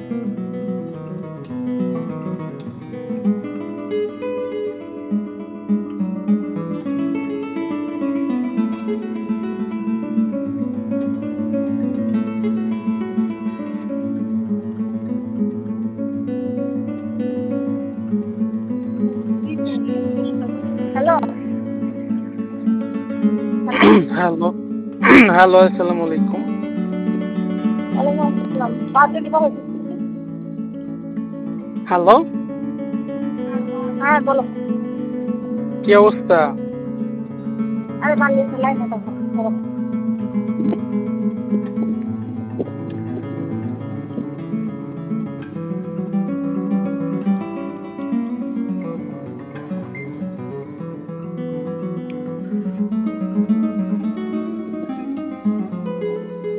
Hello hello hello, hello, আসসালামু আলাইকুম। ওয়ালাইকুম আসসালাম। বাদ দিতে পারো কিছু? হ্যালো, হ্যাঁ বলো। কি অবস্থা? আরে বাদ দিতে লাইন না তখন